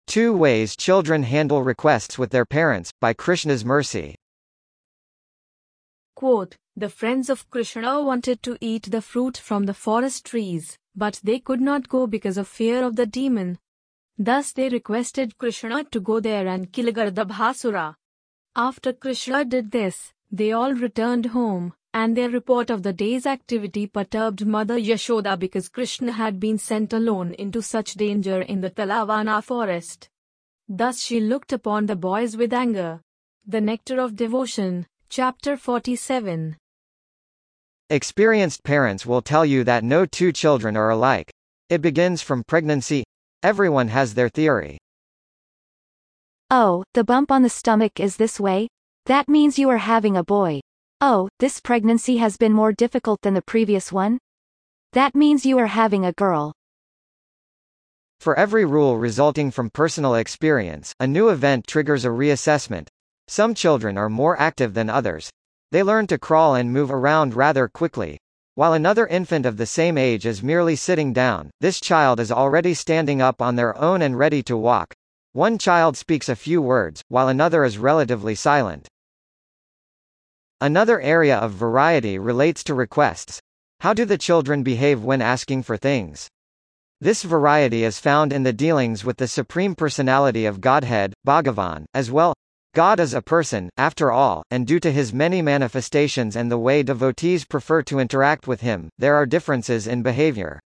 2 Ways Children Handle Requests with Their Parents, by Krishna's Mercy. Quote, the friends of Krishna wanted to eat the fruit from the forest trees, but they could not go because of fear of the demon. Thus they requested Krishna to go there and kill Gardabhasura. After Krishna did this, they all returned home, and their report of the day's activity perturbed Mother Yashoda because Krishna had been sent alone into such danger in the Talavana forest. Thus she looked upon the boys with anger. The Nectar of Devotion, Chapter 47. Experienced parents will tell you that no 2 children are alike. It begins from pregnancy. Everyone has their theory. Oh, the bump on the stomach is this way? That means you are having a boy. Oh, this pregnancy has been more difficult than the previous one? That means you are having a girl. For every rule resulting from personal experience, a new event triggers a reassessment. Some children are more active than others. They learn to crawl and move around rather quickly. While another infant of the same age is merely sitting down, this child is already standing up on their own and ready to walk. One child speaks a few words, while another is relatively silent. Another area of variety relates to requests. How do the children behave when asking for things? This variety is found in the dealings with the Supreme Personality of Godhead, Bhagavan, as well. God is a person, after all, and due to his many manifestations and the way devotees prefer to interact with him, there are differences in behavior.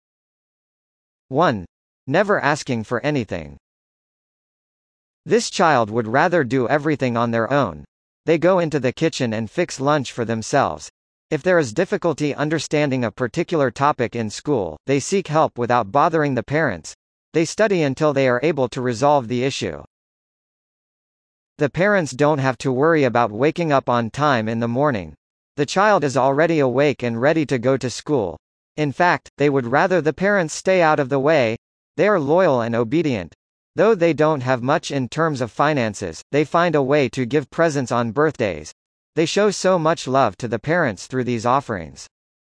1. Never asking for anything. This child would rather do everything on their own. They go into the kitchen and fix lunch for themselves. If there is difficulty understanding a particular topic in school, they seek help without bothering the parents. They study until they are able to resolve the issue. The parents don't have to worry about waking up on time in the morning. The child is already awake and ready to go to school. In fact, they would rather the parents stay out of the way. They are loyal and obedient. Though they don't have much in terms of finances, they find a way to give presents on birthdays. They show so much love to the parents through these offerings.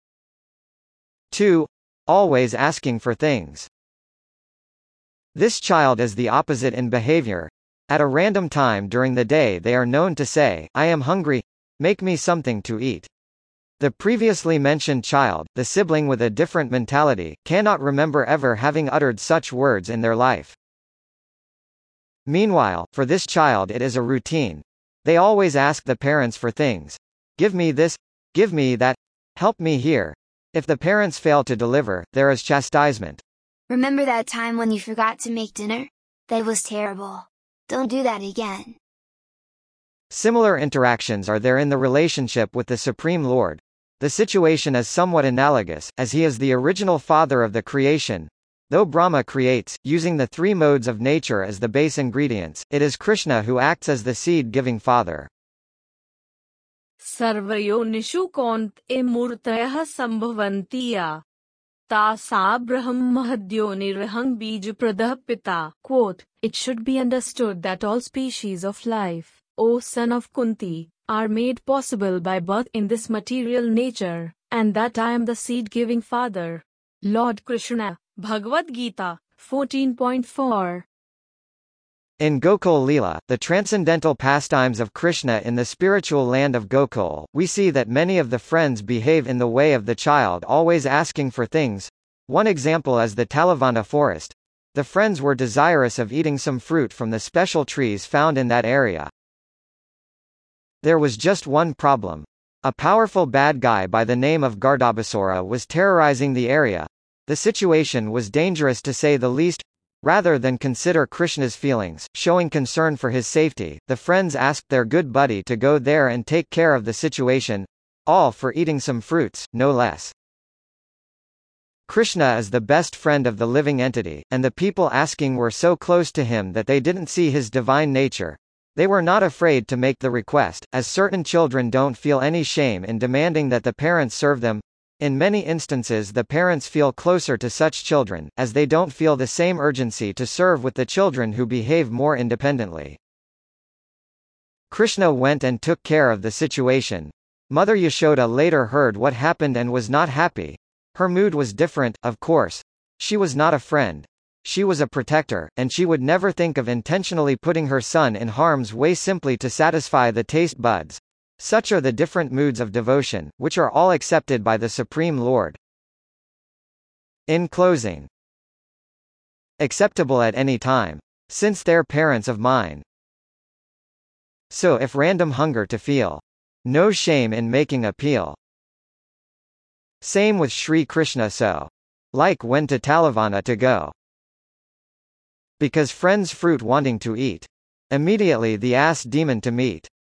2. Always asking for things. This child is the opposite in behavior. At a random time during the day they are known to say, "I am hungry. Make me something to eat." The previously mentioned child, the sibling with a different mentality, cannot remember ever having uttered such words in their life. Meanwhile, for this child it is a routine. They always ask the parents for things. Give me this, give me that, help me here. If the parents fail to deliver, there is chastisement. Remember that time when you forgot to make dinner? That was terrible. Don't do that again. Similar interactions are there in the relationship with the Supreme Lord. The situation is somewhat analogous, as he is the original father of the creation. Though Brahma creates, using the 3 modes of nature as the base ingredients, it is Krishna who acts as the seed-giving father. Sarvayonishu konte murtayah sambhavantiya. Tasa brahmahadhyonirhang bij pradapita. Quote, it should be understood that all species of life, O son of Kunti, are made possible by birth in this material nature, and that I am the seed-giving father. Lord Krishna, Bhagavad Gita, 14.4. In Gokul Leela, the transcendental pastimes of Krishna in the spiritual land of Gokul, we see that many of the friends behave in the way of the child always asking for things. One example is the Talavana forest. The friends were desirous of eating some fruit from the special trees found in that area. There was just one problem. A powerful bad guy by the name of Gardabhasura was terrorizing the area. The situation was dangerous to say the least. Rather than consider Krishna's feelings, showing concern for his safety, the friends asked their good buddy to go there and take care of the situation. All for eating some fruits, no less. Krishna is the best friend of the living entity, and the people asking were so close to him that they didn't see his divine nature. They were not afraid to make the request, as certain children don't feel any shame in demanding that the parents serve them. In many instances the parents feel closer to such children, as they don't feel the same urgency to serve with the children who behave more independently. Krishna went and took care of the situation. Mother Yashoda later heard what happened and was not happy. Her mood was different, of course. She was not a friend. she was a protector, and she would never think of intentionally putting her son in harm's way simply to satisfy the taste buds. Such are the different moods of devotion, which are all accepted by the Supreme Lord. In closing, acceptable at any time, since they're parents of mine. So if random hunger to feel, no shame in making appeal. Same with Sri Krishna, so like when to Talavana to go. Because friends fruit wanting to eat. Immediately the ass demon to meet.